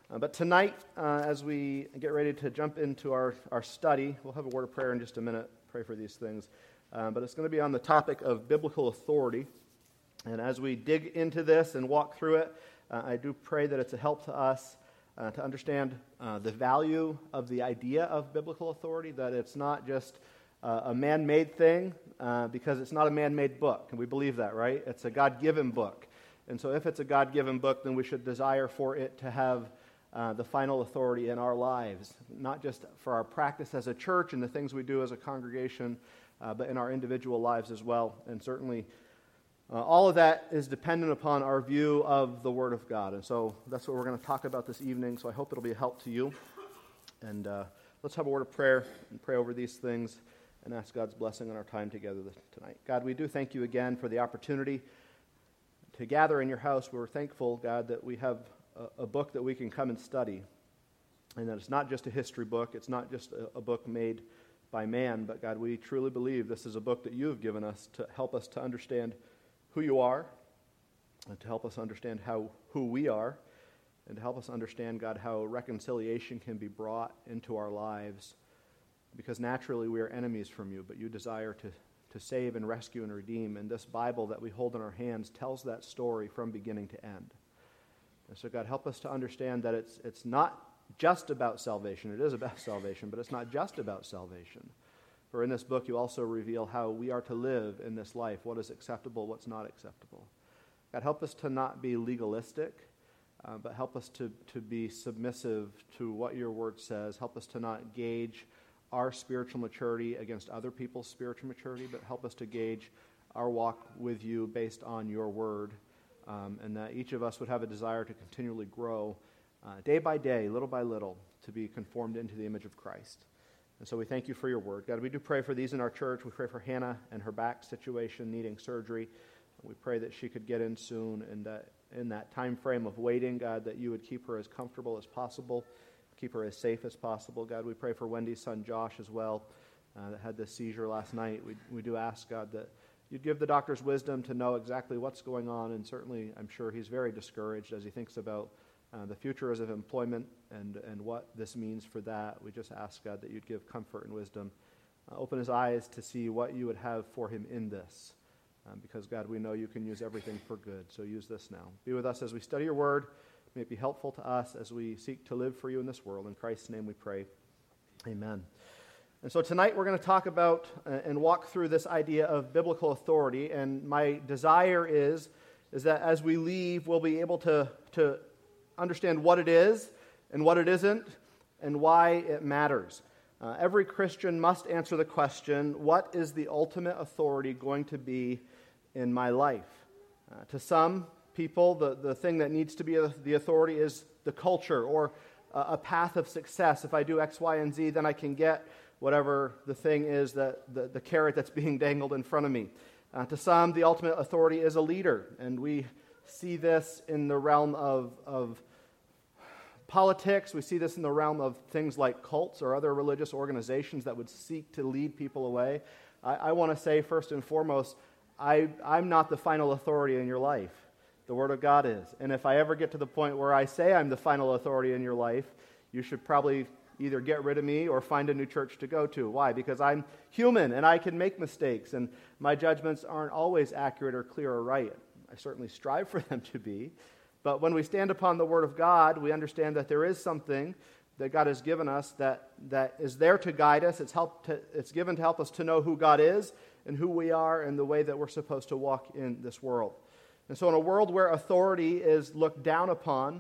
But tonight, as we get ready to jump into our study, we'll have a word of prayer in just a minute, pray for these things. But it's going to be on the topic of biblical authority. And as we dig into this and walk through it, I do pray that it's a help to us to understand the value of the idea of biblical authority, that it's not just a man-made thing, because it's not a man-made book. And we believe that, right? It's a God-given book. And so if it's a God-given book, then we should desire for it to have the final authority in our lives, not just for our practice as a church and the things we do as a congregation, but in our individual lives as well. And certainly all of that is dependent upon our view of the Word of God. And so that's what we're going to talk about this evening, so I hope it'll be a help to you. And let's have a word of prayer and pray over these things and ask God's blessing on our time together tonight. God, we do thank you again for the opportunity to gather in your house. We're thankful, God, that we have a book that we can come and study, and that it's not just a history book, it's not just a book made by man, but God, we truly believe this is a book that you have given us to help us to understand who you are, and to help us understand who we are, and to help us understand, God, how reconciliation can be brought into our lives, because naturally we are enemies from you, but you desire to save and rescue and redeem, and this Bible that we hold in our hands tells that story from beginning to end. And so, God, help us to understand that it's not just about salvation. It is about salvation, but it's not just about salvation. For in this book, you also reveal how we are to live in this life, what is acceptable, what's not acceptable. God, help us to not be legalistic, but help us to be submissive to what your word says. Help us to not gauge our spiritual maturity against other people's spiritual maturity, but help us to gauge our walk with you based on your word. And that each of us would have a desire to continually grow day by day, little by little, to be conformed into the image of Christ. And so we thank you for your word. God, we do pray for these in our church. We pray for Hannah and her back situation needing surgery. We pray that she could get in soon, and that in that time frame of waiting, God, that you would keep her as comfortable as possible, keep her as safe as possible. God, we pray for Wendy's son Josh as well, that had this seizure last night. We do ask, God, that you'd give the doctors wisdom to know exactly what's going on, and certainly I'm sure he's very discouraged as he thinks about the future of employment and what this means for that. We just ask, God, that you'd give comfort and wisdom. Open his eyes to see what you would have for him in this, because, God, we know you can use everything for good, so use this now. Be with us as we study your word. May it be helpful to us as we seek to live for you in this world. In Christ's name we pray. Amen. And so tonight we're going to talk about and walk through this idea of biblical authority, and my desire is that as we leave, we'll be able to understand what it is and what it isn't and why it matters. Every Christian must answer the question, what is the ultimate authority going to be in my life? To some people, the thing that needs to be the authority is the culture or a path of success. If I do X, Y, and Z, then I can get whatever the thing is, that the carrot that's being dangled in front of me. To some, the ultimate authority is a leader, and we see this in the realm of politics. We see this in the realm of things like cults or other religious organizations that would seek to lead people away. I want to say, first and foremost, I'm not the final authority in your life. The Word of God is. And if I ever get to the point where I say I'm the final authority in your life, you should probably either get rid of me or find a new church to go to. Why? Because I'm human and I can make mistakes, and my judgments aren't always accurate or clear or right. I certainly strive for them to be. But when we stand upon the Word of God, we understand that there is something that God has given us that is there to guide us. It's given to help us to know who God is and who we are and the way that we're supposed to walk in this world. And so in a world where authority is looked down upon,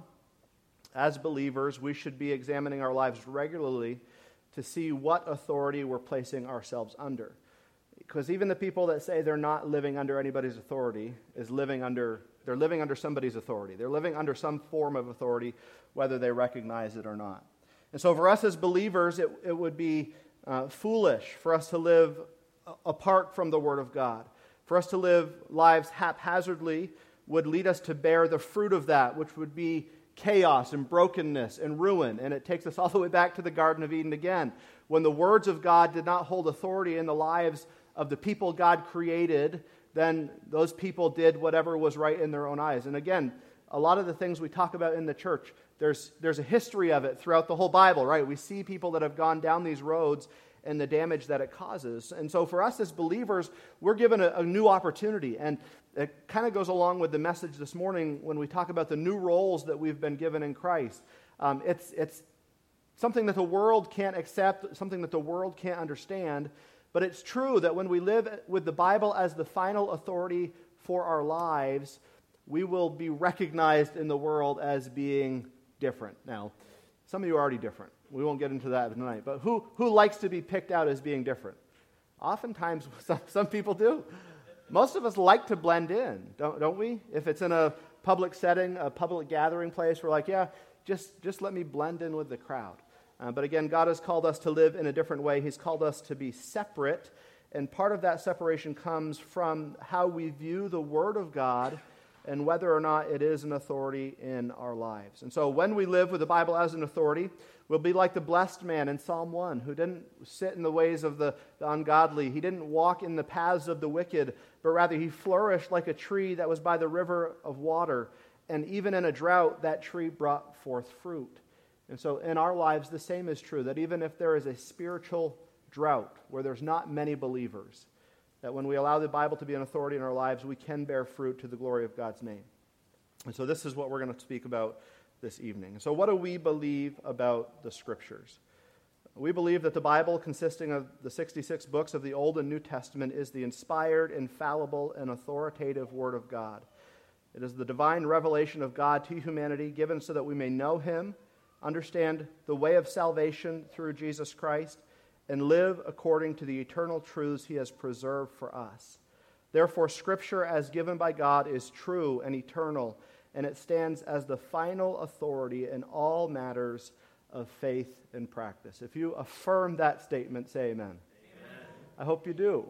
as believers, we should be examining our lives regularly to see what authority we're placing ourselves under. Because even the people that say they're not living under anybody's authority they're living under somebody's authority. They're living under some form of authority, whether they recognize it or not. And so for us as believers, it would be foolish for us to live apart from the Word of God. For us to live lives haphazardly would lead us to bear the fruit of that, which would be chaos and brokenness and ruin. And it takes us all the way back to the Garden of Eden again, when the words of God did not hold authority in the lives of the people God created. Then those people did whatever was right in their own eyes. And again, a lot of the things we talk about in the church, there's a history of it throughout the whole Bible, right? We see people that have gone down these roads and the damage that it causes. And so for us as believers, we're given a new opportunity. And it kind of goes along with the message this morning when we talk about the new roles that we've been given in Christ. It's something that the world can't accept, something that the world can't understand. But it's true that when we live with the Bible as the final authority for our lives, we will be recognized in the world as being different. Now, some of you are already different. We won't get into that tonight. But who likes to be picked out as being different? Oftentimes, some people do. Most of us like to blend in, don't we? If it's in a public setting, a public gathering place, we're like, yeah, just let me blend in with the crowd. But again, God has called us to live in a different way. He's called us to be separate. And part of that separation comes from how we view the Word of God and whether or not it is an authority in our lives. And so when we live with the Bible as an authority, we'll be like the blessed man in Psalm 1 who didn't sit in the ways of the ungodly. He didn't walk in the paths of the wicked, but rather he flourished like a tree that was by the river of water. And even in a drought, that tree brought forth fruit. And so in our lives, the same is true, that even if there is a spiritual drought where there's not many believers, that when we allow the Bible to be an authority in our lives, we can bear fruit to the glory of God's name. And so this is what we're going to speak about this evening. So what do we believe about the Scriptures? We believe that the Bible, consisting of the 66 books of the Old and New Testament, is the inspired, infallible, and authoritative Word of God. It is the divine revelation of God to humanity, given so that we may know Him, understand the way of salvation through Jesus Christ, and live according to the eternal truths He has preserved for us. Therefore, Scripture, as given by God, is true and eternal, and it stands as the final authority in all matters of faith and practice. If you affirm that statement, say amen. Amen. I hope you do.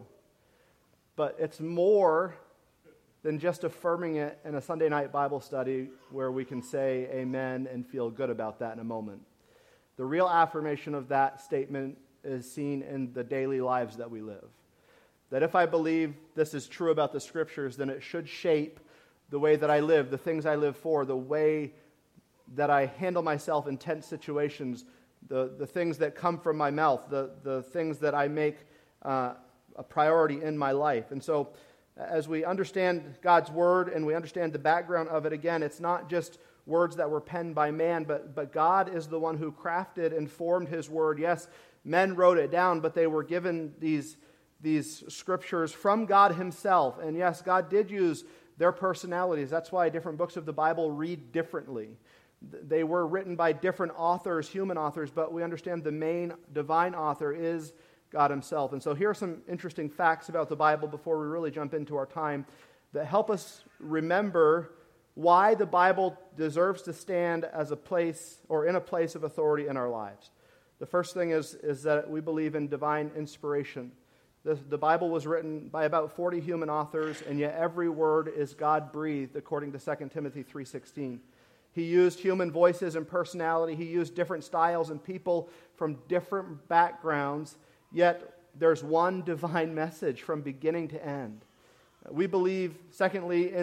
But it's more than just affirming it in a Sunday night Bible study where we can say amen and feel good about that in a moment. The real affirmation of that statement is seen in the daily lives that we live. That if I believe this is true about the Scriptures, then it should shape the way that I live, the things I live for, the way that I handle myself in tense situations, the things that come from my mouth, the things that I make a priority in my life. And so as we understand God's Word and we understand the background of it, again, it's not just words that were penned by man, but God is the one who crafted and formed His Word. Yes, men wrote it down, but they were given these Scriptures from God Himself. And yes, God did use their personalities. That's why different books of the Bible read differently. They were written by different authors, human authors, but we understand the main divine author is God Himself. And so here are some interesting facts about the Bible before we really jump into our time that help us remember why the Bible deserves to stand as a place or in a place of authority in our lives. The first thing is that we believe in divine inspiration. The Bible was written by about 40 human authors, and yet every word is God-breathed, according to 2 Timothy 3:16. He used human voices and personality. He used different styles and people from different backgrounds, yet there's one divine message from beginning to end. We believe, secondly,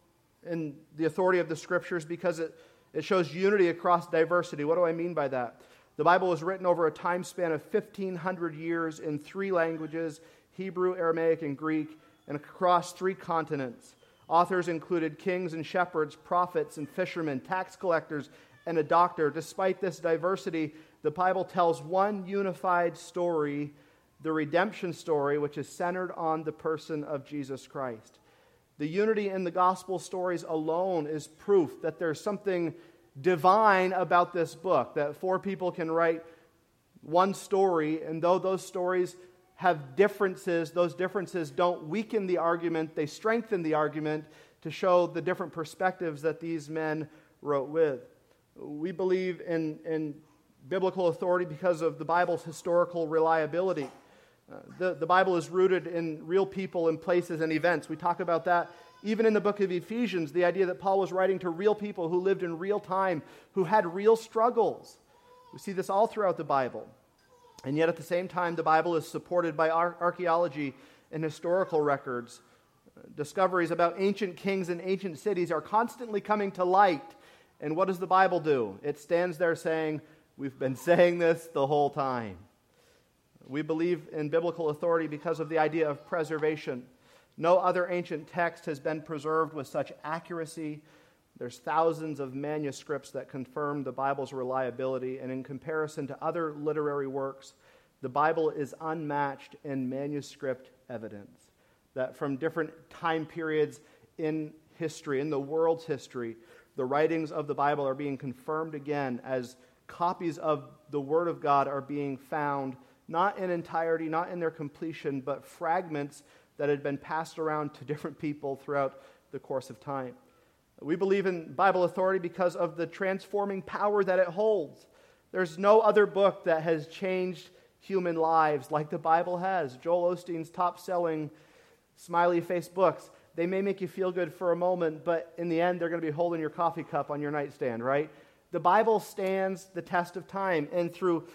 in the authority of the Scriptures because it shows unity across diversity. What do I mean by that? The Bible was written over a time span of 1,500 years in 3 languages, Hebrew, Aramaic, and Greek, and across 3 continents. Authors included kings and shepherds, prophets and fishermen, tax collectors, and a doctor. Despite this diversity, the Bible tells one unified story, the redemption story, which is centered on the person of Jesus Christ. The unity in the gospel stories alone is proof that there's something divine about this book, that 4 people can write one story, and though those stories have differences, those differences don't weaken the argument, they strengthen the argument to show the different perspectives that these men wrote with. We believe in biblical authority because of the Bible's historical reliability. The Bible is rooted in real people and places and events. We talk about that even in the book of Ephesians, the idea that Paul was writing to real people who lived in real time, who had real struggles. We see this all throughout the Bible. And yet at the same time, the Bible is supported by archaeology and historical records. Discoveries about ancient kings and ancient cities are constantly coming to light. And what does the Bible do? It stands there saying, we've been saying this the whole time. We believe in biblical authority because of the idea of preservation. No other ancient text has been preserved with such accuracy. There's thousands of manuscripts that confirm the Bible's reliability, and in comparison to other literary works, the Bible is unmatched in manuscript evidence. That from different time periods in history, in the world's history, the writings of the Bible are being confirmed again as copies of the Word of God are being found, not in entirety, not in their completion, but fragments that had been passed around to different people throughout the course of time. We believe in Bible authority because of the transforming power that it holds. There's no other book that has changed human lives like the Bible has. Joel Osteen's top-selling smiley face books, they may make you feel good for a moment, but in the end, they're going to be holding your coffee cup on your nightstand, right? The Bible stands the test of time, and through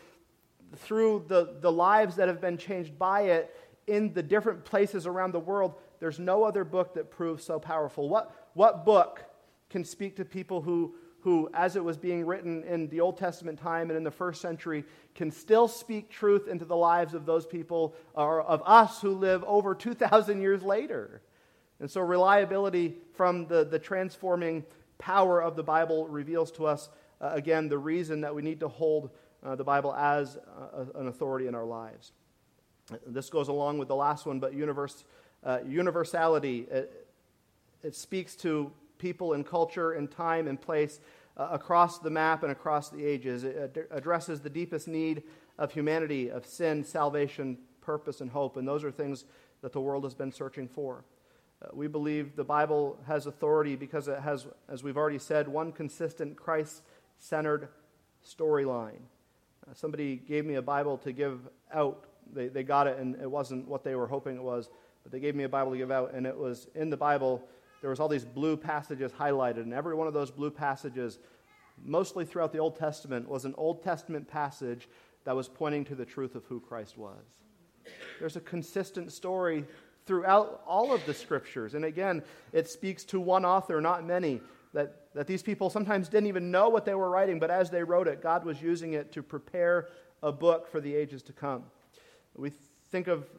the lives that have been changed by it in the different places around the world, there's no other book that proves so powerful. What book can speak to people who, as it was being written in the Old Testament time and in the first century, can still speak truth into the lives of those people, or of us who live over 2,000 years later? And so reliability from the transforming power of the Bible reveals to us, again, the reason that we need to hold the Bible as an authority in our lives. This goes along with the last one, but universality. It speaks to people and culture and time and place across the map and across the ages. It addresses the deepest need of humanity, of sin, salvation, purpose, and hope. And those are things that the world has been searching for. We believe the Bible has authority because it has, as we've already said, one consistent Christ-centered storyline. Somebody gave me a Bible to give out. They got it, and it wasn't what they were hoping it was, but they gave me a Bible to give out, and it was in the Bible. There was all these blue passages highlighted, and every one of those blue passages, mostly throughout the Old Testament, was an Old Testament passage that was pointing to the truth of who Christ was. There's a consistent story throughout all of the Scriptures, and again, it speaks to one author, not many, that these people sometimes didn't even know what they were writing, but as they wrote it, God was using it to prepare a book for the ages to come. We think of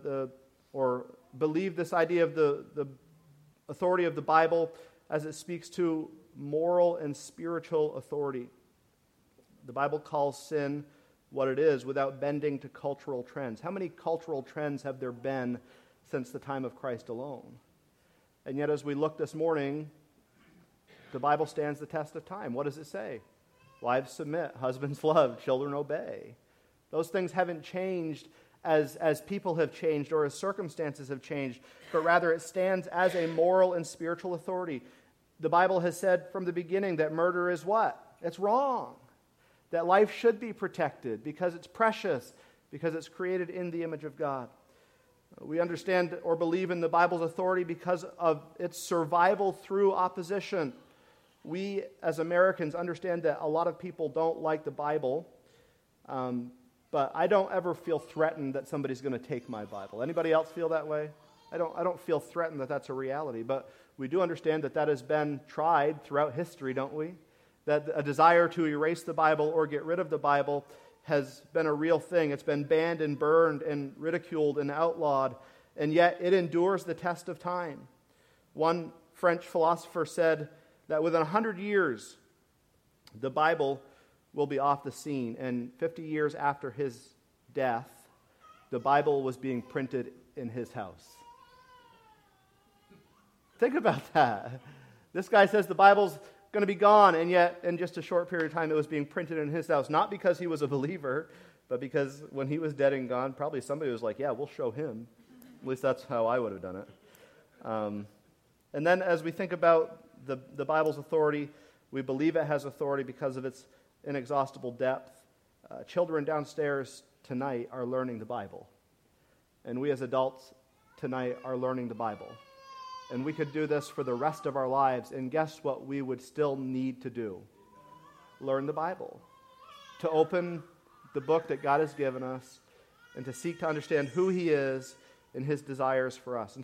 or believe this idea of the authority of the Bible as it speaks to moral and spiritual authority. The Bible calls sin what it is without bending to cultural trends. How many cultural trends have there been since the time of Christ alone? And yet, as we look this morning, the Bible stands the test of time. What does it say? Wives submit, husbands love, children obey. Those things haven't changed as people have changed or as circumstances have changed, but rather it stands as a moral and spiritual authority. The Bible has said from the beginning that murder is what? It's wrong. That life should be protected because it's precious, because it's created in the image of God. We understand or believe in the Bible's authority because of its survival through opposition. We, as Americans, understand that a lot of people don't like the Bible, but I don't ever feel threatened that somebody's going to take my Bible. Anybody else feel that way? I don't feel threatened that that's a reality, but we do understand that has been tried throughout history, don't we? That a desire to erase the Bible or get rid of the Bible has been a real thing. It's been banned and burned and ridiculed and outlawed, and yet it endures the test of time. One French philosopher said that within 100 years, the Bible will be off the scene. And 50 years after his death, the Bible was being printed in his house. Think about that. This guy says the Bible's going to be gone, and yet in just a short period of time, it was being printed in his house. Not because he was a believer, but because when he was dead and gone, probably somebody was like, yeah, we'll show him. At least that's how I would have done it. And then as we think about the Bible's authority, we believe it has authority because of its inexhaustible depth. Children downstairs tonight are learning the Bible. And we as adults tonight are learning the Bible. And we could do this for the rest of our lives. And guess what we would still need to do? Learn the Bible. To open the book that God has given us and to seek to understand who He is and His desires for us. And so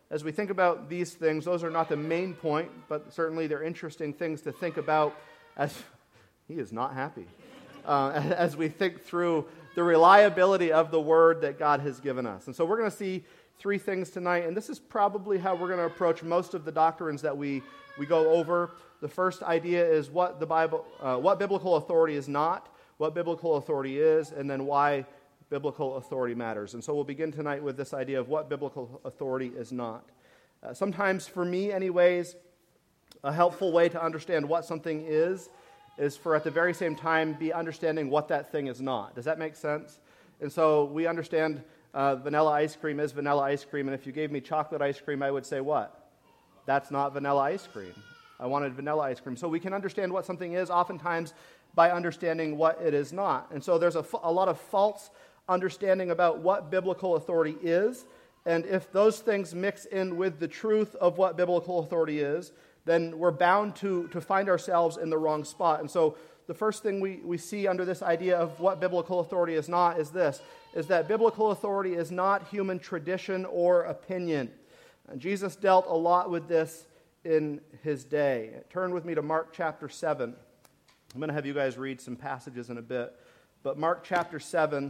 as we think about these things, those are not the main point, but certainly they're interesting things to think about as he is not happy. As we think through the reliability of the word that God has given us. And so we're going to see three things tonight, and this is probably how we're going to approach most of the doctrines that we go over. The first idea is what biblical authority is not, what biblical authority is, and then why biblical authority matters. And so we'll begin tonight with this idea of what biblical authority is not. Sometimes, for me anyways, a helpful way to understand what something is for at the very same time be understanding what that thing is not. Does that make sense? And so we understand vanilla ice cream is vanilla ice cream, and if you gave me chocolate ice cream, I would say what? That's not vanilla ice cream. I wanted vanilla ice cream. So we can understand what something is oftentimes by understanding what it is not. And so there's a lot of false understanding about what biblical authority is, and if those things mix in with the truth of what biblical authority is, then we're bound to find ourselves in the wrong spot. And so the first thing we see under this idea of what biblical authority is not is this, is that biblical authority is not human tradition or opinion. And Jesus dealt a lot with this in his day. Turn with me to Mark chapter 7. I'm going to have you guys read some passages in a bit. But Mark chapter 7,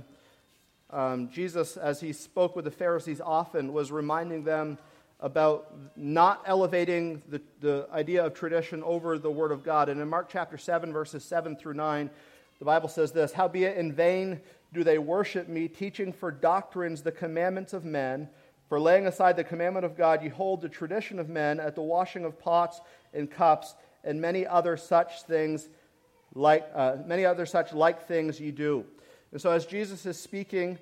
Jesus, as he spoke with the Pharisees often, was reminding them about not elevating the idea of tradition over the Word of God. And in Mark chapter 7, verses 7 through 9, the Bible says this, "Howbeit in vain do they worship me, teaching for doctrines the commandments of men. For laying aside the commandment of God, ye hold the tradition of men at the washing of pots and cups, and many other such like things ye do." And so as Jesus is speaking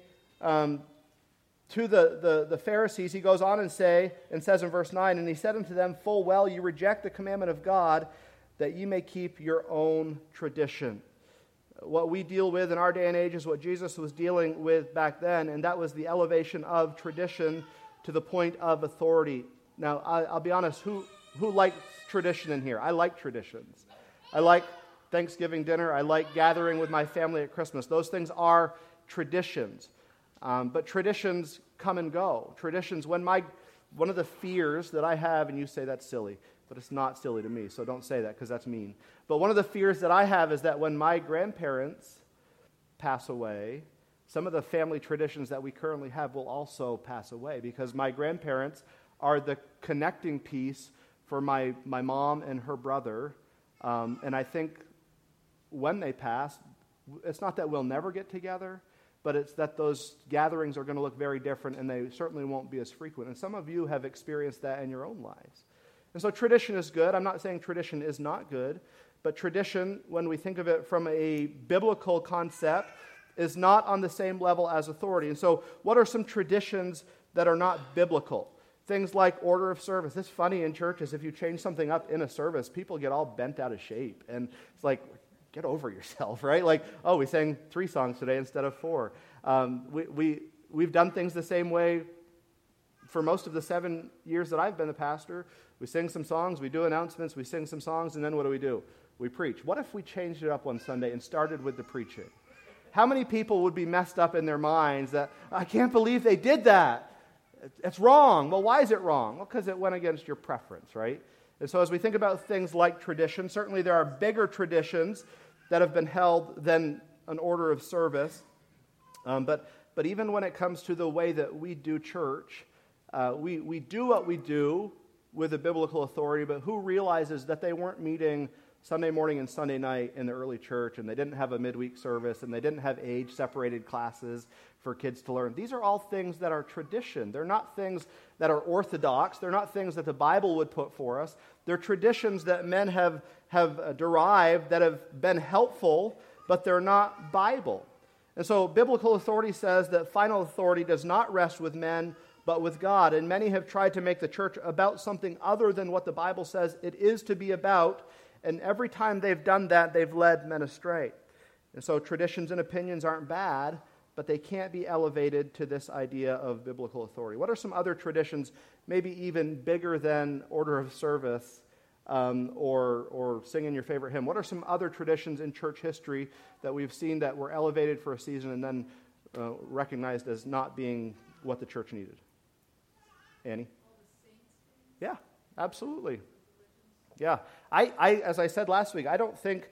to the Pharisees, he goes on and says in verse 9, "And he said unto them, Full well ye reject the commandment of God, that ye may keep your own tradition." What we deal with in our day and age is what Jesus was dealing with back then, and that was the elevation of tradition to the point of authority. Now, I'll be honest, who likes tradition in here? I like traditions. I like Thanksgiving dinner. I like gathering with my family at Christmas. Those things are traditions. But traditions come and go. Traditions, one of the fears that I have, and you say that's silly, but it's not silly to me, so don't say that because that's mean. But one of the fears that I have is that when my grandparents pass away, some of the family traditions that we currently have will also pass away because my grandparents are the connecting piece for my mom and her brother. And I think when they pass, it's not that we'll never get together, but it's that those gatherings are going to look very different and they certainly won't be as frequent. And some of you have experienced that in your own lives. And so tradition is good. I'm not saying tradition is not good, but tradition, when we think of it from a biblical concept, is not on the same level as authority. And so what are some traditions that are not biblical? Things like order of service. It's funny in churches, if you change something up in a service, people get all bent out of shape. And it's like, get over yourself, right? Like, oh, we sang 3 songs today instead of 4. We've done things the same way for most of the 7 years that I've been the pastor. We sing some songs, we do announcements, we sing some songs, and then what do? We preach. What if we changed it up one Sunday and started with the preaching? How many people would be messed up in their minds that, I can't believe they did that? It's wrong. Well, why is it wrong? Well, because it went against your preference, right? And so as we think about things like tradition, certainly there are bigger traditions that have been held than an order of service. But even when it comes to the way that we do church, we do what we do with a biblical authority, but who realizes that they weren't meeting Sunday morning and Sunday night in the early church, and they didn't have a midweek service, and they didn't have age-separated classes for kids to learn. These are all things that are tradition. They're not things that are orthodox. They're not things that the Bible would put for us. They're traditions that men have derived that have been helpful, but they're not Bible. And so biblical authority says that final authority does not rest with men, but with God. And many have tried to make the church about something other than what the Bible says it is to be about. And every time they've done that, they've led men astray. And so traditions and opinions aren't bad, but they can't be elevated to this idea of biblical authority. What are some other traditions, maybe even bigger than order of service or singing your favorite hymn? What are some other traditions in church history that we've seen that were elevated for a season and then recognized as not being what the church needed? Annie? Yeah, absolutely. Yeah. As I said last week, I think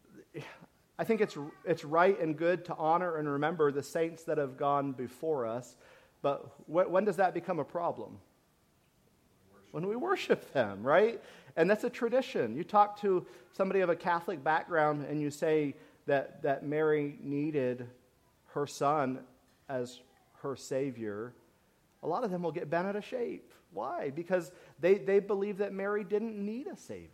it's right and good to honor and remember the saints that have gone before us, but when does that become a problem? When we worship them, right? And that's a tradition. You talk to somebody of a Catholic background and you say that Mary needed her son as her Savior, a lot of them will get bent out of shape. Why? Because they believe that Mary didn't need a Savior.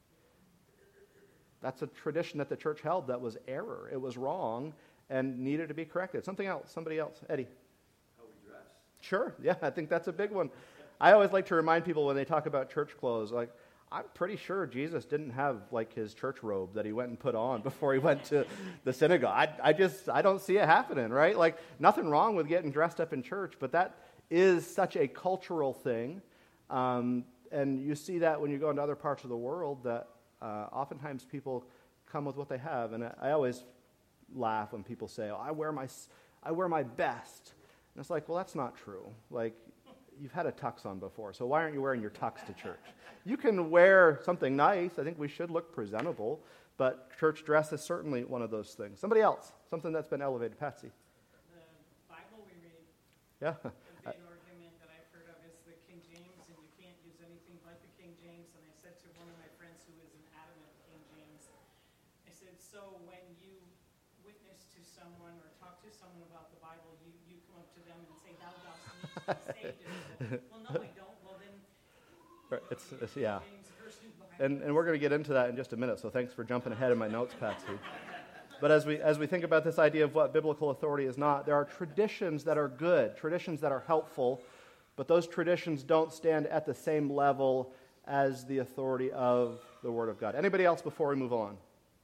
That's a tradition that the church held that was error. It was wrong and needed to be corrected. Something else, somebody else. Eddie. How we dress. Sure, yeah, I think that's a big one. I always like to remind people when they talk about church clothes, like, I'm pretty sure Jesus didn't have, like, his church robe that he went and put on before he went to the synagogue. I don't see it happening, right? Like, nothing wrong with getting dressed up in church, but that is such a cultural thing. And you see that when you go into other parts of the world, that oftentimes people come with what they have. And I always laugh when people say, I wear my best. And it's like, well, that's not true. Like, you've had a tux on before, so why aren't you wearing your tux to church? You can wear something nice. I think we should look presentable, but church dress is certainly one of those things. Somebody else, something that's been elevated. Patsy. The Bible we read. Yeah. The big argument that I've heard of is the King James, and you can't use anything but the King James. And I said to one of my friends who is an adamant King James, I said, so when you witness to someone or talk to someone about the Bible, you come up to them and say, thou dost need to be saved. Well, no, I don't. Well, then, It's yeah. James versus Bible. And we're going to get into that in just a minute, so thanks for jumping ahead in my notes, Patsy. But as we think about this idea of what biblical authority is not, there are traditions that are good, traditions that are helpful, but those traditions don't stand at the same level as the authority of the Word of God. Anybody else before we move on?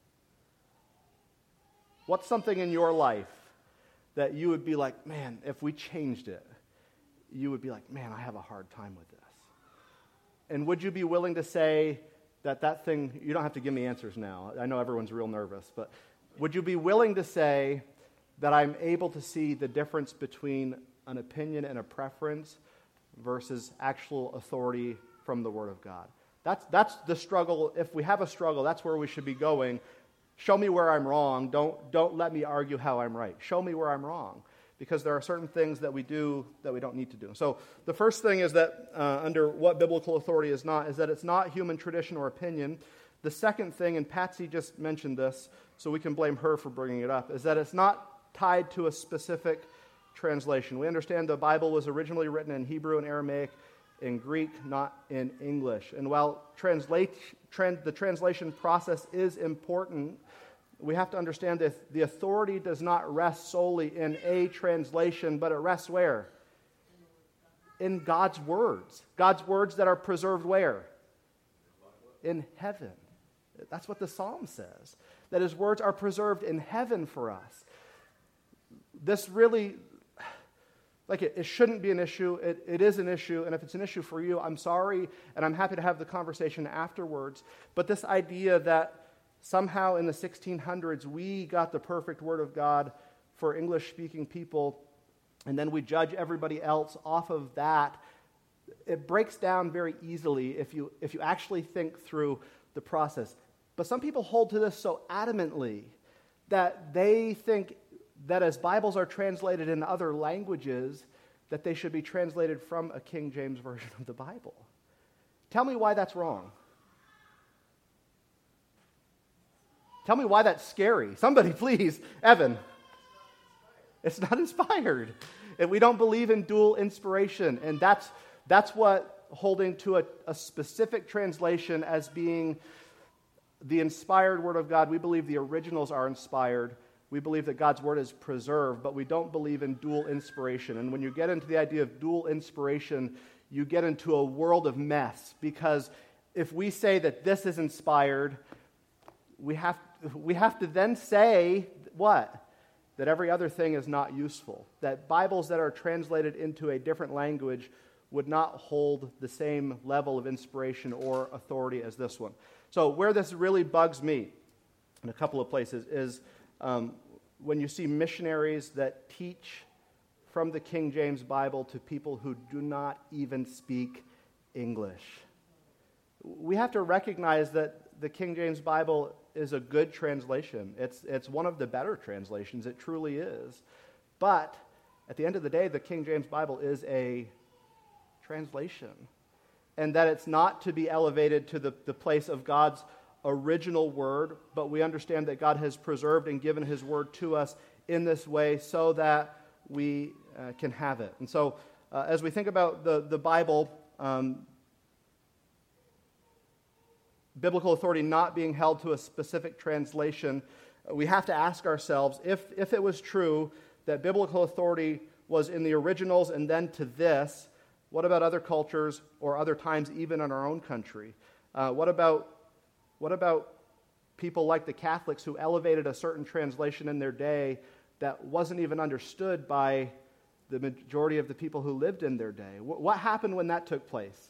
What's something in your life that you would be like, man, if we changed it, you would be like, man, I have a hard time with this? And would you be willing to say that thing, you don't have to give me answers now. I know everyone's real nervous, but would you be willing to say that I'm able to see the difference between an opinion and a preference versus actual authority from the Word of God? That's the struggle. If we have a struggle, that's where we should be going. Show me where I'm wrong. Don't let me argue how I'm right. Show me where I'm wrong. Because there are certain things that we do that we don't need to do. So the first thing is that under what biblical authority is not, is that it's not human tradition or opinion. The second thing, and Patsy just mentioned this, so we can blame her for bringing it up, is that it's not tied to a specific translation. We understand the Bible was originally written in Hebrew and Aramaic, in Greek, not in English. And while the translation process is important, we have to understand that the authority does not rest solely in a translation, but it rests where? In God's words. God's words that are preserved where? In heaven. That's what the Psalm says. That his words are preserved in heaven for us. This really, it shouldn't be an issue. It is an issue, and if it's an issue for you, I'm sorry, and I'm happy to have the conversation afterwards. But this idea that somehow in the 1600s, we got the perfect Word of God for English-speaking people, and then we judge everybody else off of that. It breaks down very easily if you actually think through the process. But some people hold to this so adamantly that they think that as Bibles are translated in other languages, that they should be translated from a King James version of the Bible. Tell me why that's wrong. Tell me why that's scary. Somebody, please. Evan. It's not inspired. And we don't believe in dual inspiration. And that's what holding to a specific translation as being the inspired Word of God. We believe the originals are inspired. We believe that God's Word is preserved, but we don't believe in dual inspiration. And when you get into the idea of dual inspiration, you get into a world of mess. Because if we say that this is inspired, we have to then say what? That every other thing is not useful. That Bibles that are translated into a different language would not hold the same level of inspiration or authority as this one. So where this really bugs me in a couple of places is when you see missionaries that teach from the King James Bible to people who do not even speak English. We have to recognize that the King James Bible is a good translation. It's one of the better translations. It truly is. But at the end of the day, the King James Bible is a translation. And that it's not to be elevated to the place of God's original word, but we understand that God has preserved and given his word to us in this way so that we can have it. And so as we think about the Bible, biblical authority not being held to a specific translation, we have to ask ourselves, if it was true that biblical authority was in the originals and then to this, what about other cultures or other times even in our own country? What about people like the Catholics who elevated a certain translation in their day that wasn't even understood by the majority of the people who lived in their day? What happened when that took place?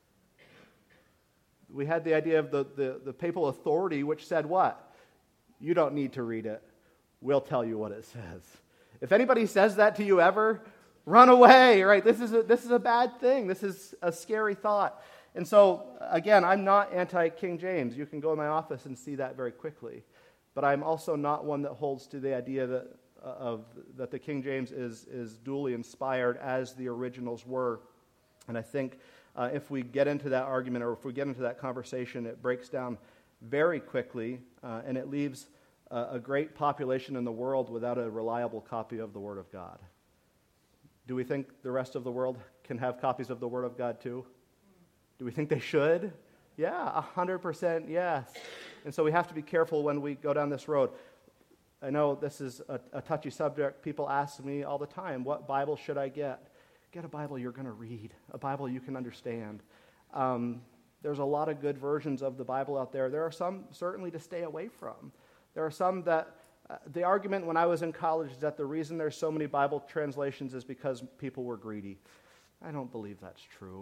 We had the idea of the papal authority, which said what? You don't need to read it. We'll tell you what it says. If anybody says that to you ever, run away, right? This is a bad thing. This is a scary thought. And so, again, I'm not anti-King James. You can go in my office and see that very quickly. But I'm also not one that holds to the idea that the King James is duly inspired as the originals were. And I think if we get into that argument or if we get into that conversation, it breaks down very quickly and it leaves a great population in the world without a reliable copy of the Word of God. Do we think the rest of the world can have copies of the Word of God too? Do we think they should? Yeah, 100% yes. And so we have to be careful when we go down this road. I know this is a touchy subject. People ask me all the time, what Bible should I get? Get a Bible you're going to read, a Bible you can understand. There's a lot of good versions of the Bible out there. There are some certainly to stay away from. There are some that, the argument when I was in college is that the reason there's so many Bible translations is because people were greedy. I don't believe that's true.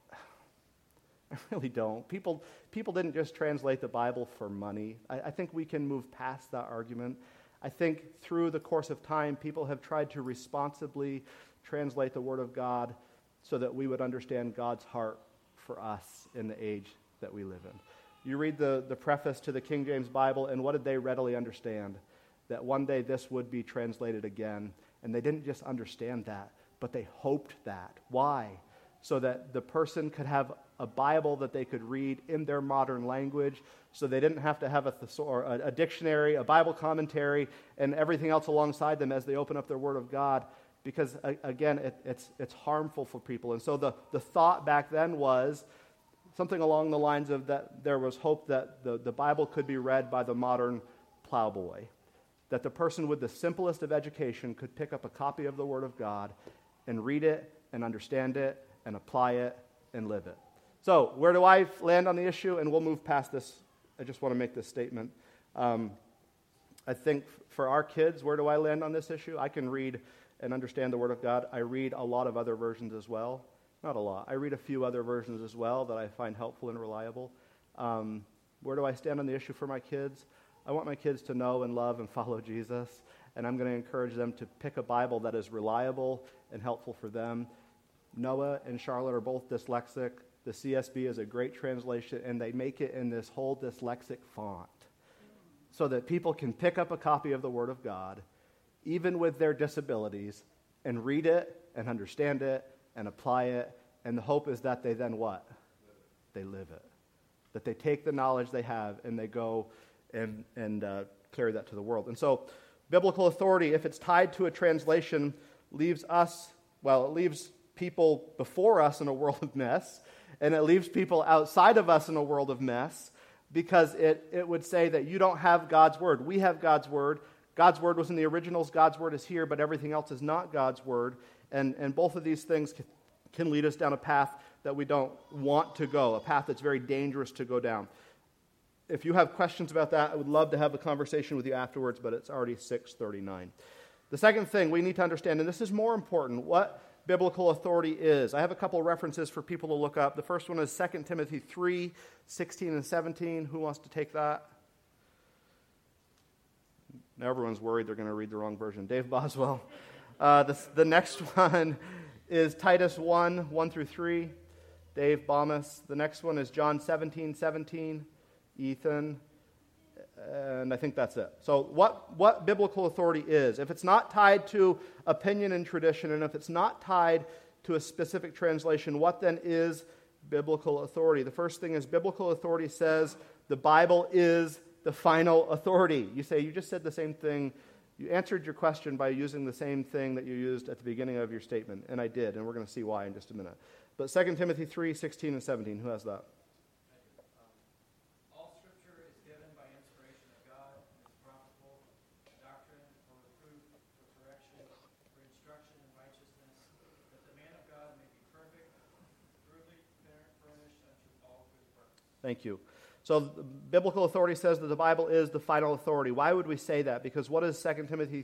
I really don't. People didn't just translate the Bible for money. I think we can move past that argument. I think through the course of time, people have tried to responsibly translate the Word of God so that we would understand God's heart for us in the age that we live in. You read the preface to the King James Bible, and what did they readily understand? That one day this would be translated again. And they didn't just understand that, but they hoped that. Why? So that the person could have a Bible that they could read in their modern language, so they didn't have to have a dictionary, a Bible commentary, and everything else alongside them as they open up their Word of God, because, again, it's harmful for people. And so the thought back then was something along the lines of that there was hope that the Bible could be read by the modern plowboy, that the person with the simplest of education could pick up a copy of the Word of God and read it and understand it and apply it and live it. So, where do I land on the issue? And we'll move past this. I just want to make this statement. I think for our kids, where do I land on this issue? I can read and understand the Word of God. I read a lot of other versions as well. Not a lot. I read a few other versions as well that I find helpful and reliable. Where do I stand on the issue for my kids? I want my kids to know and love and follow Jesus, and I'm going to encourage them to pick a Bible that is reliable and helpful for them. Noah and Charlotte are both dyslexic. The CSB is a great translation, and they make it in this whole dyslexic font so that people can pick up a copy of the Word of God, even with their disabilities, and read it and understand it and apply it. And the hope is that they then what? They live it. That they take the knowledge they have and they go and carry that to the world. And so biblical authority, if it's tied to a translation, leaves people before us in a world of mess, and it leaves people outside of us in a world of mess, because it would say that you don't have God's Word. We have God's Word. God's Word was in the originals. God's Word is here, but everything else is not God's Word. And both of these things can lead us down a path that we don't want to go, a path that's very dangerous to go down. If you have questions about that, I would love to have a conversation with you afterwards, but it's already 6:39. The second thing we need to understand, and this is more important, what biblical authority is. I have a couple of references for people to look up. The first one is 2 Timothy 3:16 and 17. Who wants to take that? Now everyone's worried they're going to read the wrong version. Dave Boswell. The next one is Titus 1:1 through 3. Dave Bomas. The next one is John 17:17. Ethan. And I think that's it. So what biblical authority is, if it's not tied to opinion and tradition, and if it's not tied to a specific translation, what then is biblical authority? The first thing is biblical authority says the Bible is the final authority. You say, you just said the same thing. You answered your question by using the same thing that you used at the beginning of your statement, and I did, and we're going to see why in just a minute. But 2 Timothy 3:16 and 17, who has that? Thank you. So biblical authority says that the Bible is the final authority. Why would we say that? Because what does 2 Timothy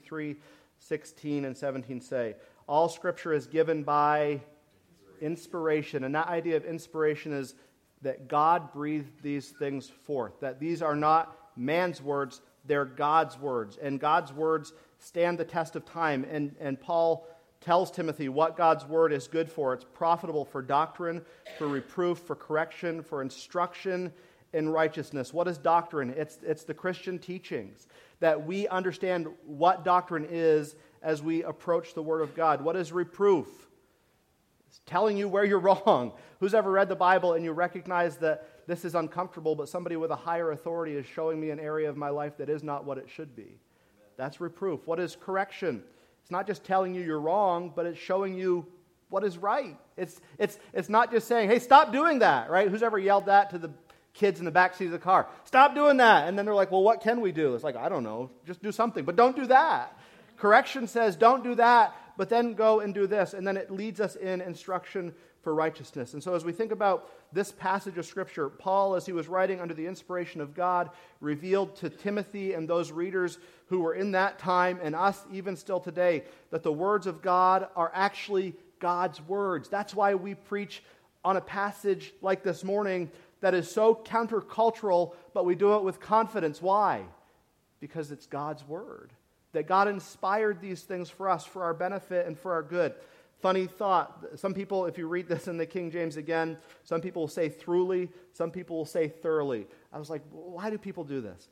3:16 and 17 say? All Scripture is given by inspiration. And that idea of inspiration is that God breathed these things forth. That these are not man's words, they're God's words. And God's words stand the test of time. And Paul tells Timothy what God's word is good for. It's profitable for doctrine, for reproof, for correction, for instruction in righteousness. What is doctrine? It's the Christian teachings, that we understand what doctrine is as we approach the Word of God. What is reproof? It's telling you where you're wrong. Who's ever read the Bible and you recognize that this is uncomfortable, but somebody with a higher authority is showing me an area of my life that is not what it should be? That's reproof. What is correction? It's not just telling you you're wrong, but it's showing you what is right. It's not just saying, hey, stop doing that, right? Who's ever yelled that to the kids in the backseat of the car? Stop doing that. And then they're like, well, what can we do? It's like, I don't know, just do something, but don't do that. Correction says, don't do that, but then go and do this. And then it leads us in instruction for righteousness. And so as we think about this passage of Scripture, Paul, as he was writing under the inspiration of God, revealed to Timothy and those readers who were in that time, and us even still today, that the words of God are actually God's words. That's why we preach on a passage like this morning that is so countercultural, but we do it with confidence. Why? Because it's God's word. That God inspired these things for us, for our benefit and for our good. Funny thought, some people, if you read this in the King James again, some people will say throughly, some people will say thoroughly. I was like, why do people do this?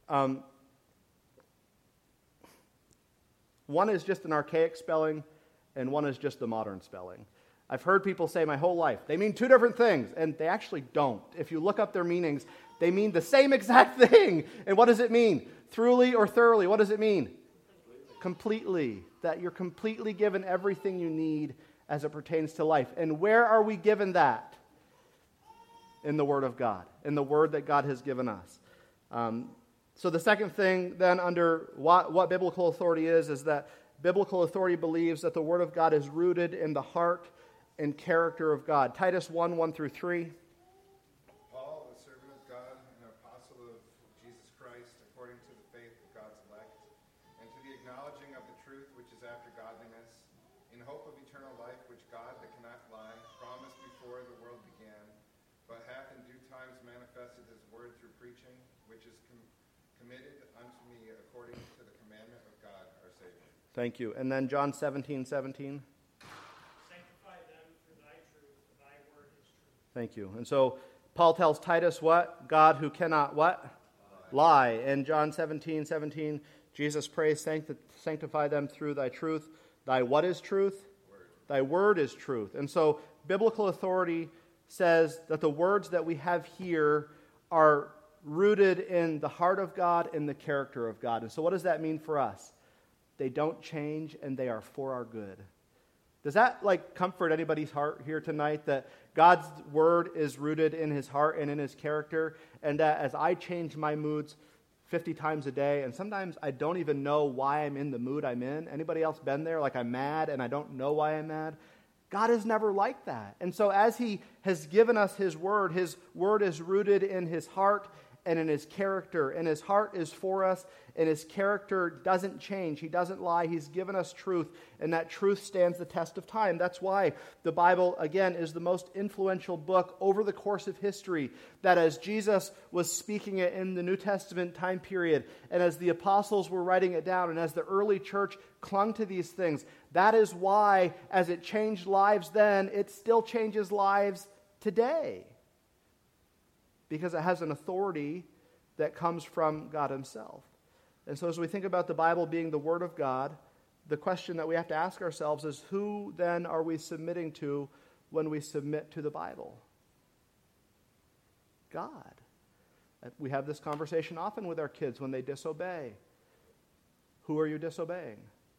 One is just an archaic spelling, and one is just the modern spelling. I've heard people say my whole life, they mean two different things, and they actually don't. If you look up their meanings, they mean the same exact thing. And what does it mean? Throughly or thoroughly, what does it mean? Completely. That you're completely given everything you need as it pertains to life. And where are we given that? In the Word of God. In the Word that God has given us. So the second thing then under what biblical authority is that biblical authority believes that the Word of God is rooted in the heart and character of God. Titus 1:1-3. Paul, a servant of God and an apostle of Jesus Christ, according to the faith of God's elect, and to the acknowledging of the truth which is after godliness, in hope of eternal life which God that cannot lie promised before the world began, but hath in due times manifested his word through preaching, which is committed unto me according to the commandment of God our Savior. Thank you. And then John 17:17. Thank you. And so Paul tells Titus what? God who cannot what? Lie. In John 17:17, Jesus prays, sanctify them through thy truth. Thy what is truth? Word. Thy word is truth. And so biblical authority says that the words that we have here are rooted in the heart of God and the character of God. And so what does that mean for us? They don't change and they are for our good. Does that comfort anybody's heart here tonight, that God's word is rooted in his heart and in his character, and that as I change my moods 50 times a day, and sometimes I don't even know why I'm in the mood I'm in. Anybody else been there? Like I'm mad and I don't know why I'm mad? God is never like that. And so as he has given us his word is rooted in his heart and in his character. And his heart is for us, and his character doesn't change. He doesn't lie. He's given us truth, and that truth stands the test of time. That's why the Bible, again, is the most influential book over the course of history. That as Jesus was speaking it in the New Testament time period, and as the apostles were writing it down, and as the early church clung to these things, that is why, as it changed lives then, it still changes lives today because it has an authority that comes from God himself. And so as we think about the Bible being the Word of God, the question that we have to ask ourselves is, who then are we submitting to when we submit to the Bible? God. We have this conversation often with our kids when they disobey. Who are you disobeying?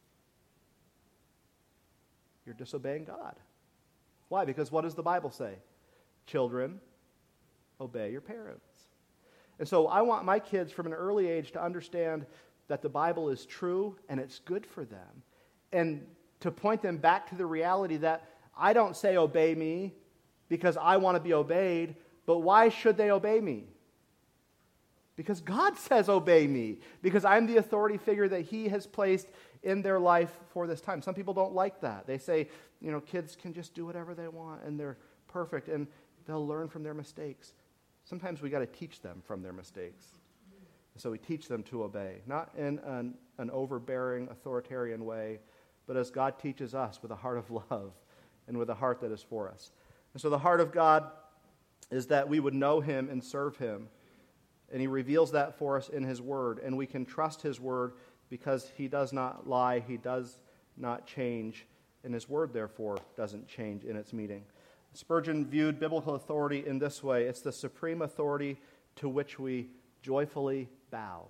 You're disobeying God. Why? Because what does the Bible say? Children, obey your parents. And so I want my kids from an early age to understand that the Bible is true and it's good for them. And to point them back to the reality that I don't say obey me because I want to be obeyed, but why should they obey me? Because God says obey me, because I'm the authority figure that he has placed in their life for this time. Some people don't like that. They say, kids can just do whatever they want and they're perfect and they'll learn from their mistakes. Sometimes we got to teach them from their mistakes. So we teach them to obey, not in an overbearing, authoritarian way, but as God teaches us with a heart of love and with a heart that is for us. And so the heart of God is that we would know him and serve him. And he reveals that for us in his word. And we can trust his word because he does not lie, he does not change, and his word, therefore, doesn't change in its meaning. Spurgeon viewed biblical authority in this way. It's the supreme authority to which we joyfully bow.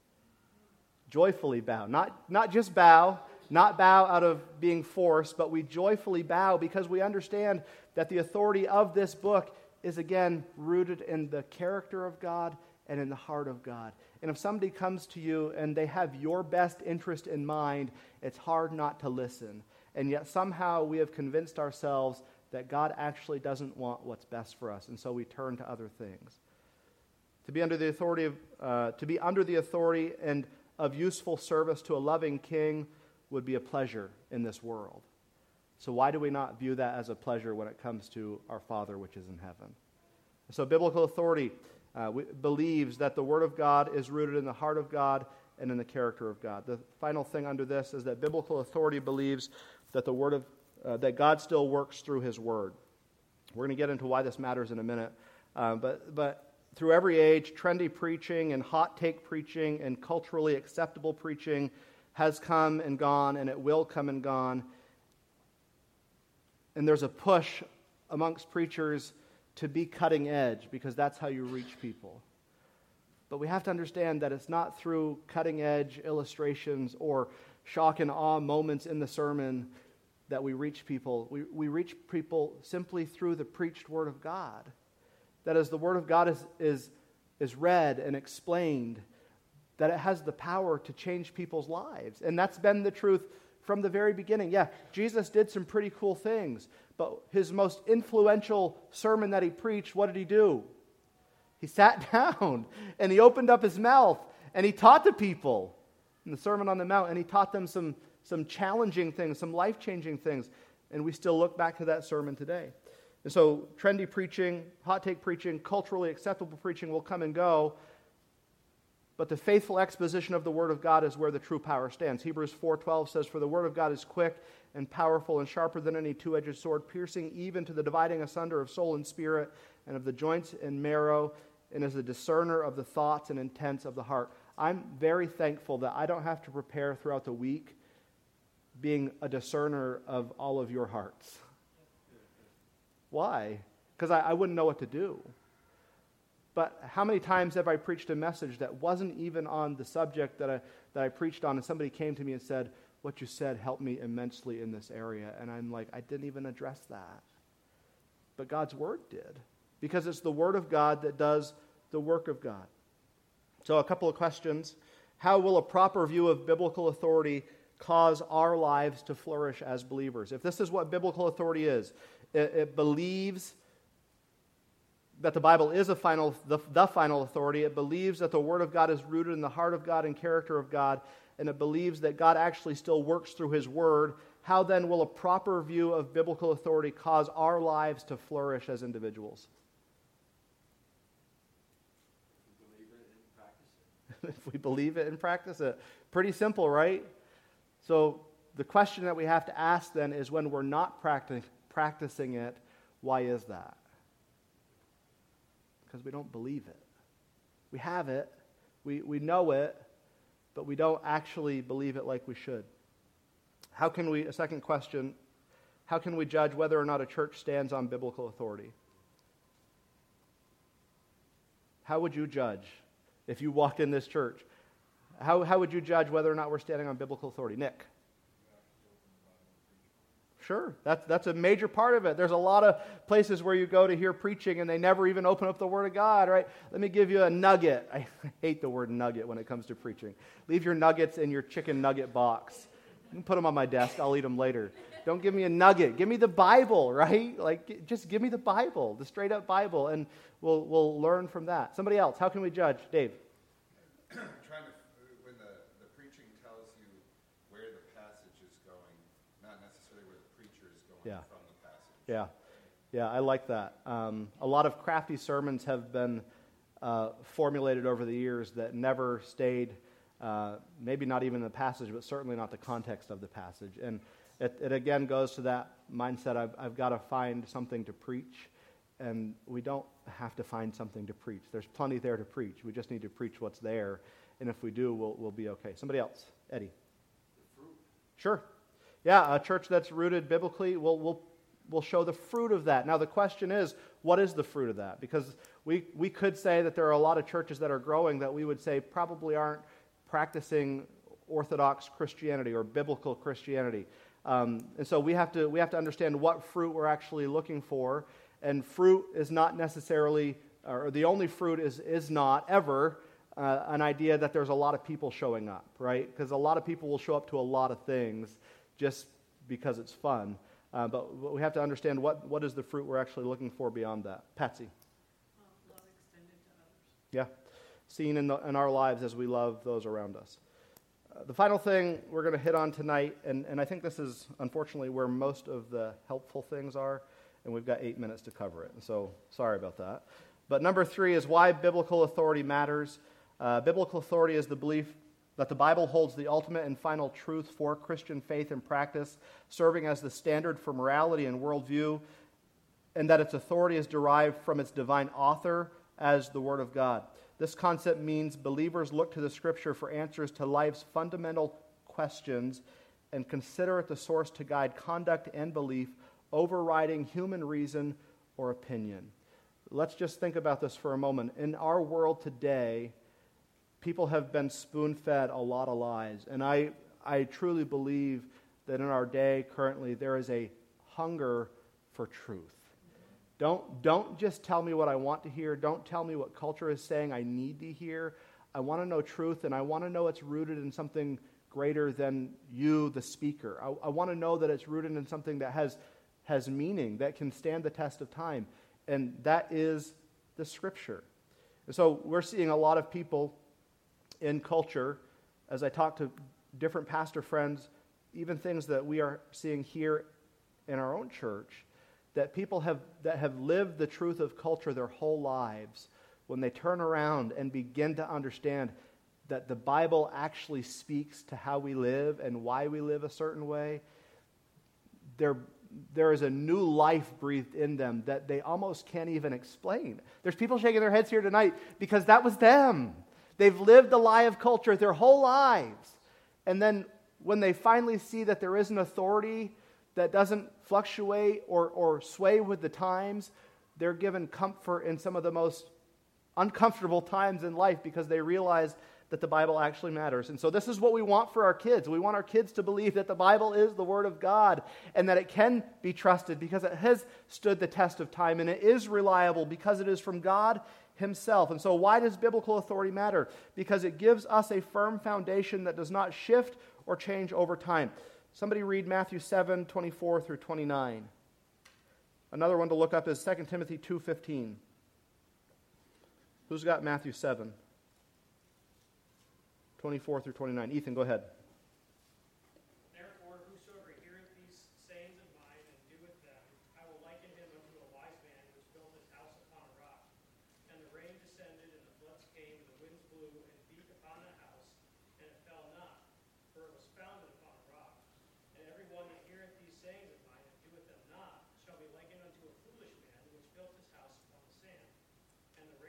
Joyfully bow. Not just bow, not bow out of being forced, but we joyfully bow because we understand that the authority of this book is, again, rooted in the character of God and in the heart of God. And if somebody comes to you and they have your best interest in mind, it's hard not to listen. And yet somehow we have convinced ourselves that God actually doesn't want what's best for us, and so we turn to other things. To be under the authority and of useful service to a loving king would be a pleasure in this world. So why do we not view that as a pleasure when it comes to our Father which is in heaven? So biblical authority believes that the Word of God is rooted in the heart of God and in the character of God. The final thing under this is that biblical authority believes that that God still works through his word. We're going to get into why this matters in a minute. But through every age, trendy preaching and hot take preaching and culturally acceptable preaching has come and gone, and it will come and gone. And there's a push amongst preachers to be cutting edge because that's how you reach people. But we have to understand that it's not through cutting edge illustrations or shock and awe moments in the sermon that we reach people. We reach people simply through the preached Word of God. That as the Word of God is read and explained, that it has the power to change people's lives. And that's been the truth from the very beginning. Yeah, Jesus did some pretty cool things, but his most influential sermon that he preached, what did he do? He sat down and he opened up his mouth and he taught the people in the Sermon on the Mount, and he taught them some challenging things, some life-changing things, and we still look back to that sermon today. And so trendy preaching, hot take preaching, culturally acceptable preaching will come and go, but the faithful exposition of the Word of God is where the true power stands. Hebrews 4:12 says, "For the Word of God is quick and powerful and sharper than any two-edged sword, piercing even to the dividing asunder of soul and spirit and of the joints and marrow, and is a discerner of the thoughts and intents of the heart." I'm very thankful that I don't have to prepare throughout the week being a discerner of all of your hearts. Why? Because I wouldn't know what to do. But how many times have I preached a message that wasn't even on the subject that I preached on, and somebody came to me and said, "What you said helped me immensely in this area." And I'm like, I didn't even address that. But God's Word did. Because it's the Word of God that does the work of God. So a couple of questions. How will a proper view of biblical authority cause our lives to flourish as believers? If this is what biblical authority is, it believes that the Bible is the final authority. It believes that the Word of God is rooted in the heart of God and character of God, and it believes that God actually still works through his Word. How then will a proper view of biblical authority cause our lives to flourish as individuals? If we believe it and practice it. Pretty simple, right? So the question that we have to ask then is, when we're not practicing it, why is that? Because we don't believe it. We have it, we know it, but we don't actually believe it like we should. A second question, how can we judge whether or not a church stands on biblical authority? How would you judge if you walked in this church? How would you judge whether or not we're standing on biblical authority? Nick? Sure, that's a major part of it. There's a lot of places where you go to hear preaching and they never even open up the Word of God, right? Let me give you a nugget. I hate the word nugget when it comes to preaching. Leave your nuggets in your chicken nugget box. You can put them on my desk. I'll eat them later. Don't give me a nugget. Give me the Bible, right? Just give me the Bible, the straight up Bible, and we'll learn from that. Somebody else, how can we judge? Dave? When the preaching tells you where the passage is going, not necessarily where the preacher is going from the passage. Yeah, I like that. A lot of crafty sermons have been formulated over the years that never stayed, maybe not even the passage, but certainly not the context of the passage. And it again goes to that mindset, I've got to find something to preach, and we don't have to find something to preach. There's plenty there to preach. We just need to preach what's there, and if we do, we'll be okay. Somebody else. Eddie. The fruit. Sure. Yeah, a church that's rooted biblically will show the fruit of that. Now the question is, what is the fruit of that? Because we could say that there are a lot of churches that are growing that we would say probably aren't practicing Orthodox Christianity or biblical Christianity. And so we have to understand what fruit we're actually looking for. And fruit is not necessarily, or the only fruit is not ever an idea that there's a lot of people showing up, right? Because a lot of people will show up to a lot of things just because it's fun. But we have to understand what is the fruit we're actually looking for beyond that. Patsy. Love extended to others. Yeah. Seen in our lives as we love those around us. The final thing we're going to hit on tonight, and I think this is unfortunately where most of the helpful things are, and we've got 8 minutes to cover it, so sorry about that. But number 3 is why biblical authority matters. Biblical authority is the belief that the Bible holds the ultimate and final truth for Christian faith and practice, serving as the standard for morality and worldview, and that its authority is derived from its divine author as the Word of God. This concept means believers look to the Scripture for answers to life's fundamental questions and consider it the source to guide conduct and belief, overriding human reason or opinion. Let's just think about this for a moment. In our world today, people have been spoon-fed a lot of lies, and I truly believe that in our day currently there is a hunger for truth. Don't just tell me what I want to hear. Don't tell me what culture is saying I need to hear. I want to know truth, and I want to know it's rooted in something greater than you, the speaker. I want to know that it's rooted in something that has meaning, that can stand the test of time, and that is the Scripture. And so we're seeing a lot of people in culture, as I talk to different pastor friends, even things that we are seeing here in our own church, that people that have lived the truth of culture their whole lives, when they turn around and begin to understand that the Bible actually speaks to how we live and why we live a certain way, there is a new life breathed in them that they almost can't even explain. There's people shaking their heads here tonight because that was them. They've lived the lie of culture their whole lives. And then when they finally see that there is an authority that doesn't fluctuate or sway with the times, they're given comfort in some of the most uncomfortable times in life because they realize that the Bible actually matters. And so this is what we want for our kids. We want our kids to believe that the Bible is the Word of God and that it can be trusted because it has stood the test of time and it is reliable because it is from God Himself. And so why does biblical authority matter? Because it gives us a firm foundation that does not shift or change over time. Somebody read Matthew 7, 24 through 29. Another one to look up is 2 Timothy 2:15. Who's got Matthew 7, 24 through 29? Ethan, go ahead. Therefore, whosoever heareth these sayings of mine and doeth them, I will liken him unto a wise man which built his house upon a rock. And the rain descended, and the floods came, and the winds blew, and beat upon the house, and it fell not, for it was founded upon a rock. And every one that heareth these sayings of mine and doeth them not shall be likened unto a foolish man which built his house upon the sand. And the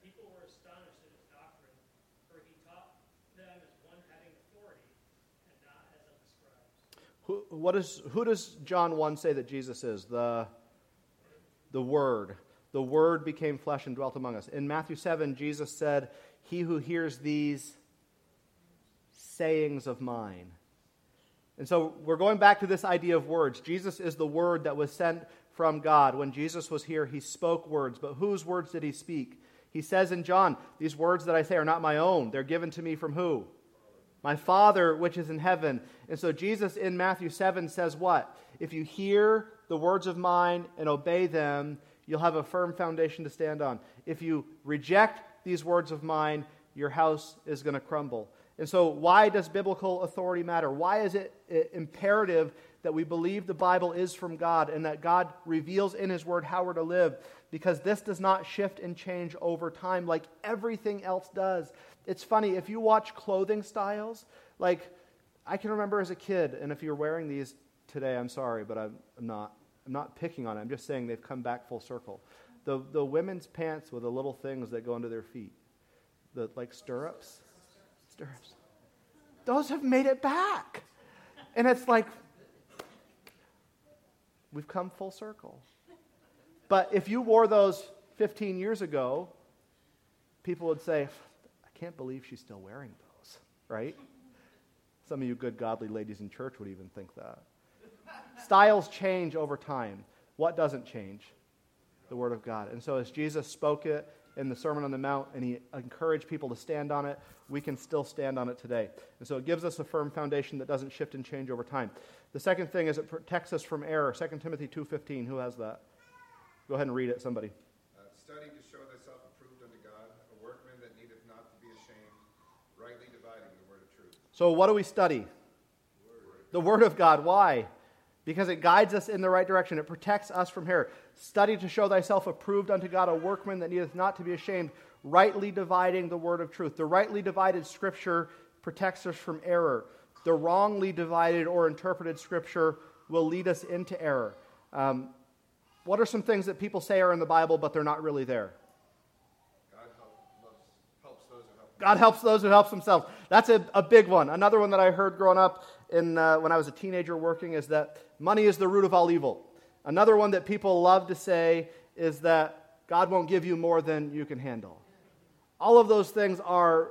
people were astonished at his doctrine, for he taught them as one having authority and not as of the scribes. Who does John 1 say that Jesus is? The Word. The Word became flesh and dwelt among us. In Matthew 7, Jesus said, "He who hears these sayings of mine." And so we're going back to this idea of words. Jesus is the Word that was sent from God. When Jesus was here, he spoke words. But whose words did he speak? He says in John, "These words that I say are not my own. They're given to me from who? My Father which is in heaven." And so Jesus in Matthew 7 says what? If you hear the words of mine and obey them, you'll have a firm foundation to stand on. If you reject these words of mine, your house is going to crumble. And so why does biblical authority matter? Why is it imperative that we believe the Bible is from God and that God reveals in His Word how we're to live? Because this does not shift and change over time like everything else does. It's funny, if you watch clothing styles, like I can remember as a kid, and if you're wearing these today, I'm sorry, but I'm not picking on it. I'm just saying they've come back full circle. The women's pants with the little things that go under their feet, the like stirrups. Those have made it back. And it's like, we've come full circle. But if you wore those 15 years ago, people would say, "I can't believe she's still wearing those," right? Some of you good godly ladies in church would even think that. Styles change over time. What doesn't change? The Word of God. And so as Jesus spoke it in the Sermon on the Mount and he encouraged people to stand on it, we can still stand on it today. And so it gives us a firm foundation that doesn't shift and change over time. The second thing is it protects us from error. 2 Timothy 2:15. Who has that? Go ahead and read it, somebody. Study to show thyself approved unto God, a workman that needeth not to be ashamed, rightly dividing the word of truth. So what do we study? The Word of God. Why? Because it guides us in the right direction. It protects us from error. Study to show thyself approved unto God, a workman that needeth not to be ashamed, rightly dividing the word of truth. The rightly divided Scripture protects us from error. The wrongly divided or interpreted Scripture will lead us into error. What are some things that people say are in the Bible, but they're not really there? Helps those who help. God helps those who help themselves. That's a big one. Another one that I heard growing up when I was a teenager working is that money is the root of all evil. Another one that people love to say is that God won't give you more than you can handle. All of those things are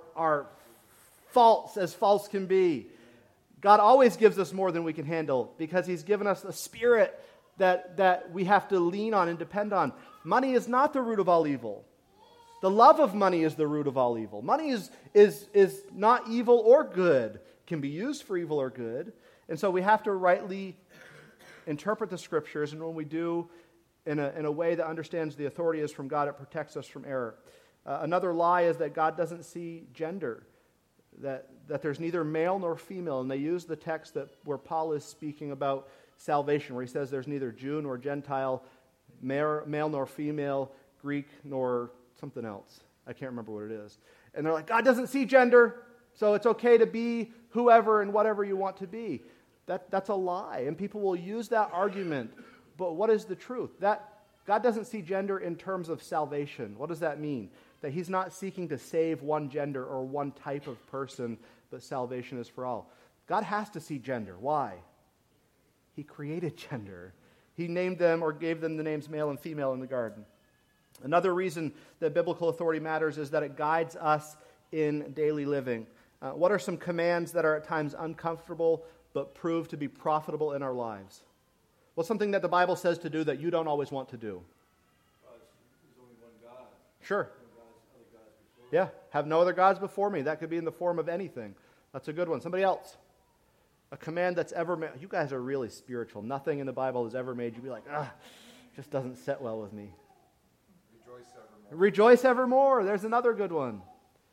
false as false can be. God always gives us more than we can handle because He's given us a spirit that we have to lean on and depend on. Money is not the root of all evil. The love of money is the root of all evil. Money is not evil or good. It can be used for evil or good. And so we have to rightly interpret the Scriptures, and when we do in a way that understands the authority is from God, it protects us from error. Another lie is that God doesn't see gender, that there's neither male nor female, and they use the text where Paul is speaking about salvation, where he says there's neither Jew nor Gentile, male nor female, Greek nor something else. I can't remember what it is. And they're like, God doesn't see gender, so it's okay to be whoever and whatever you want to be. That's a lie, and people will use that argument. But what is the truth? That God doesn't see gender in terms of salvation. What does that mean? That He's not seeking to save one gender or one type of person, but salvation is for all. God has to see gender. Why? He created gender. He named them or gave them the names male and female in the garden. Another reason that biblical authority matters is that it guides us in daily living. What are some commands that are at times uncomfortable but prove to be profitable in our lives? What's something that the Bible says to do that you don't always want to do? There's only one God. Sure. No other gods before. Yeah, have no other gods before me. That could be in the form of anything. That's a good one. Somebody else. A command that's ever made. You guys are really spiritual. Nothing in the Bible has ever made you be like, just doesn't sit well with me. Rejoice evermore. Rejoice evermore. There's another good one.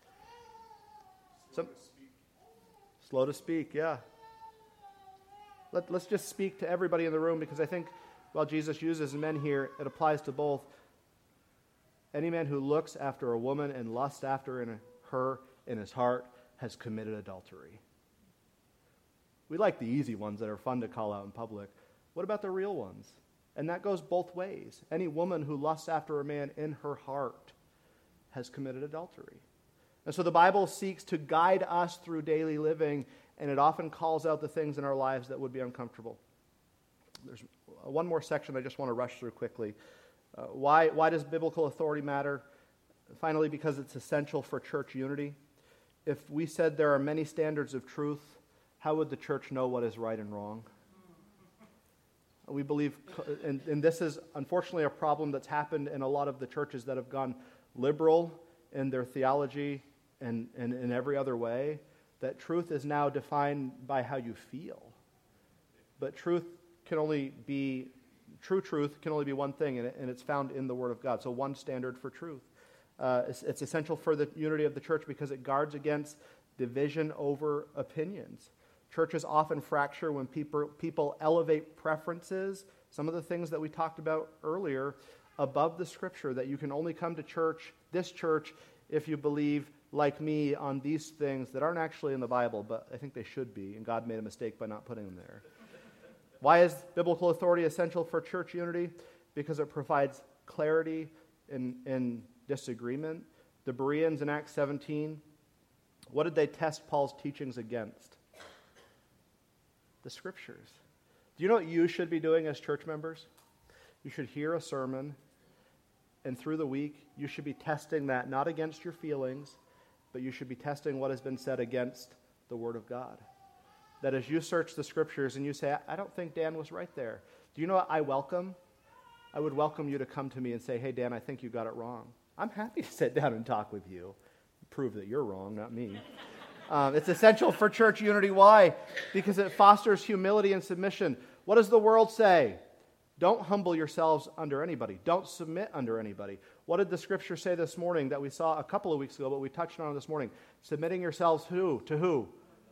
Slow to speak, yeah. Let's just speak to everybody in the room, because I think while Jesus uses men here, it applies to both. Any man who looks after a woman and lusts after her in his heart has committed adultery. We like the easy ones that are fun to call out in public. What about the real ones? And that goes both ways. Any woman who lusts after a man in her heart has committed adultery. And so the Bible seeks to guide us through daily living, and it often calls out the things in our lives that would be uncomfortable. There's one more section I just want to rush through quickly. Why does biblical authority matter? Finally, because it's essential for church unity. If we said there are many standards of truth, how would the church know what is right and wrong? We believe, and this is unfortunately a problem that's happened in a lot of the churches that have gone liberal in their theology and in every other way, that truth is now defined by how you feel. But true truth can only be one thing, and it's found in the Word of God. So one standard for truth. It's essential for the unity of the church because it guards against division over opinions. Churches often fracture when people elevate preferences, some of the things that we talked about earlier, above the Scripture, that you can only come to church, this church, if you believe, like me, on these things that aren't actually in the Bible, but I think they should be, and God made a mistake by not putting them there. Why is biblical authority essential for church unity? Because it provides clarity in disagreement. The Bereans in Acts 17, what did they test Paul's teachings against? The Scriptures. Do you know what you should be doing as church members? You should hear a sermon, and through the week, you should be testing that, not against your feelings, but you should be testing what has been said against the Word of God. That as you search the Scriptures and you say, I don't think Dan was right there. Do you know what I welcome? I would welcome you to come to me and say, hey, Dan, I think you got it wrong. I'm happy to sit down and talk with you. Prove that you're wrong, not me. It's essential for church unity. Why? Because it fosters humility and submission. What does the world say? Don't humble yourselves under anybody. Don't submit under anybody. What did the Scripture say this morning that we saw a couple of weeks ago, but we touched on it this morning? Submitting yourselves who? To who?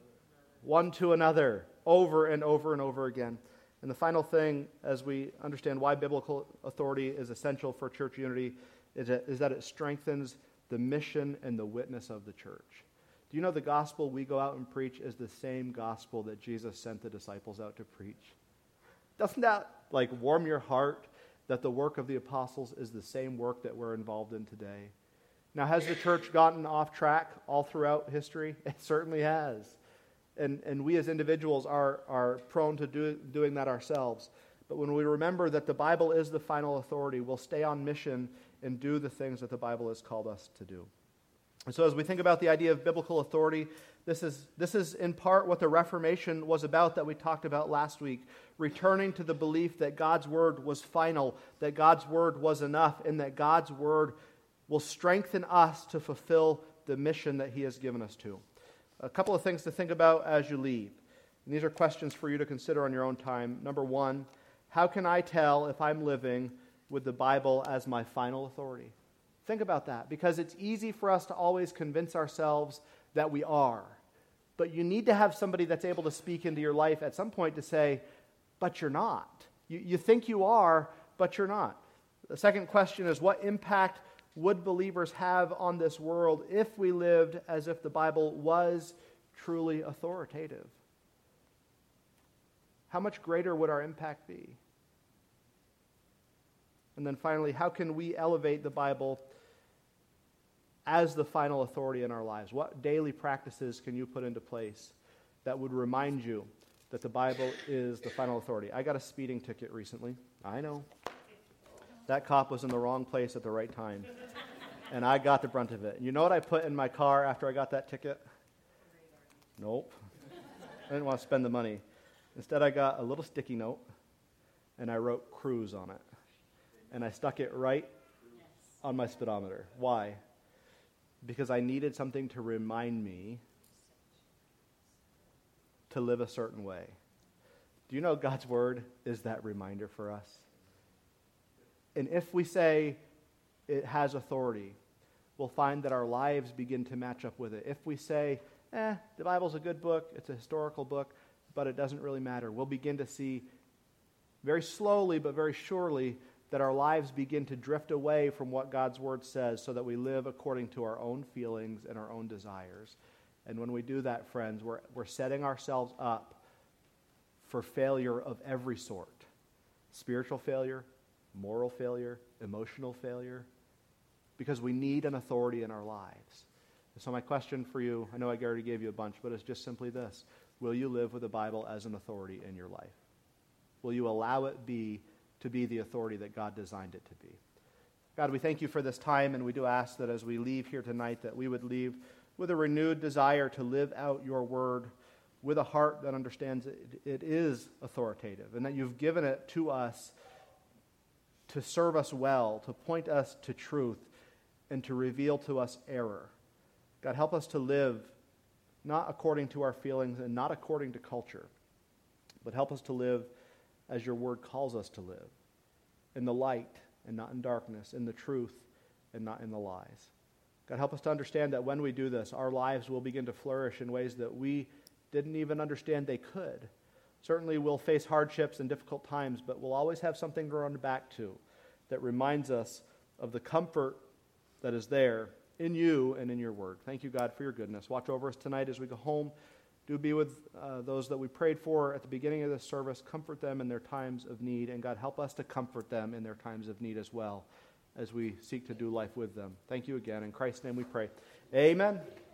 One to another, over and over and over again. And the final thing, as we understand why biblical authority is essential for church unity, is that it strengthens the mission and the witness of the church. Do you know the gospel we go out and preach is the same gospel that Jesus sent the disciples out to preach? Doesn't that warm your heart that the work of the apostles is the same work that we're involved in today? Now, has the church gotten off track all throughout history? It certainly has. And we as individuals are prone to doing that ourselves. But when we remember that the Bible is the final authority, we'll stay on mission and do the things that the Bible has called us to do. And so as we think about the idea of biblical authority, this is in part what the Reformation was about that we talked about last week, returning to the belief that God's Word was final, that God's Word was enough, and that God's Word will strengthen us to fulfill the mission that He has given us to. A couple of things to think about as you leave. And these are questions for you to consider on your own time. Number one, how can I tell if I'm living with the Bible as my final authority? Think about that, because it's easy for us to always convince ourselves that we are. But you need to have somebody that's able to speak into your life at some point to say, but you're not. You think you are, but you're not. The second question is, what impact would believers have on this world if we lived as if the Bible was truly authoritative? How much greater would our impact be? And then finally, how can we elevate the Bible as the final authority in our lives? What daily practices can you put into place that would remind you that the Bible is the final authority? I got a speeding ticket recently. I know. That cop was in the wrong place at the right time. And I got the brunt of it. You know what I put in my car after I got that ticket? Nope. I didn't want to spend the money. Instead, I got a little sticky note, and I wrote cruise on it. And I stuck it right on my speedometer. Why? Because I needed something to remind me to live a certain way. Do you know God's Word is that reminder for us? And if we say it has authority, we'll find that our lives begin to match up with it. If we say, the Bible's a good book, it's a historical book, but it doesn't really matter, we'll begin to see very slowly but very surely that our lives begin to drift away from what God's Word says so that we live according to our own feelings and our own desires. And when we do that, friends, we're setting ourselves up for failure of every sort. Spiritual failure, moral failure, emotional failure. because we need an authority in our lives. And so my question for you, I know I already gave you a bunch, but it's just simply this. Will you live with the Bible as an authority in your life? Will you allow it to be the authority that God designed it to be? God, we thank you for this time, and we do ask that as we leave here tonight, that we would leave with a renewed desire to live out your word with a heart that understands it is authoritative, and that you've given it to us to serve us well, to point us to truth, and to reveal to us error. God, help us to live not according to our feelings and not according to culture, but help us to live as your word calls us to live, in the light and not in darkness, in the truth and not in the lies. God, help us to understand that when we do this, our lives will begin to flourish in ways that we didn't even understand they could. Certainly we'll face hardships and difficult times, but we'll always have something to run back to that reminds us of the comfort that is there in you and in your word. Thank you, God, for your goodness. Watch over us tonight as we go home. Do be with those that we prayed for at the beginning of this service. Comfort them in their times of need, and God, help us to comfort them in their times of need as well as we seek to do life with them. Thank you again. In Christ's name we pray. Amen.